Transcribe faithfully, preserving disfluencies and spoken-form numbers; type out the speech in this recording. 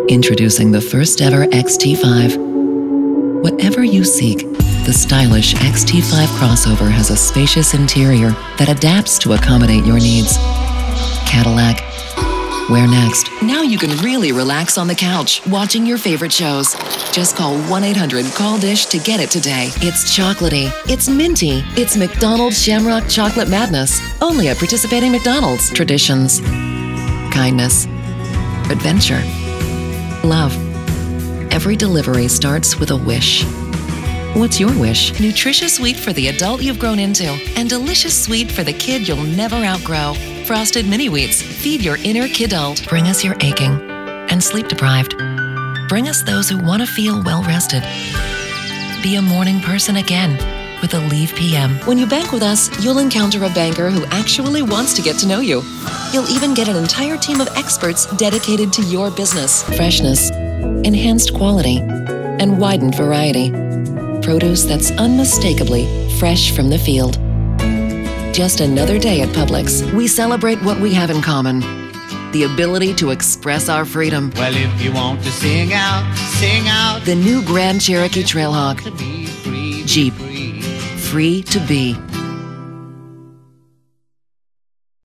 Introducing the first ever X T five. Whatever you seek, the stylish X T five crossover has a spacious interior that adapts to accommodate your needs. Cadillac, where next? Now you can really relax on the couch, watching your favorite shows. Just call one eight hundred call dish to get it today. It's chocolatey, it's minty, it's McDonald's Shamrock Chocolate Madness. Only at participating McDonald's. Traditions, kindness, adventure, love. Every delivery starts with a wish. What's your wish? Nutritious sweet for the adult you've grown into, and delicious sweet for the kid you'll never outgrow. Frosted Mini Wheats. Feed your inner kidult. Bring us your aching and sleep deprived. Bring us those who want to feel well rested. Be a morning person again with a Leave P M. When you bank with us, you'll encounter a banker who actually wants to get to know you. You'll even get an entire team of experts dedicated to your business. Freshness, enhanced quality, and widened variety. Produce that's unmistakably fresh from the field. Just another day at Publix. We celebrate what we have in common. The ability to express our freedom. Well, if you want to sing out, sing out. The new Grand Cherokee Trailhawk. Jeep. Free to be.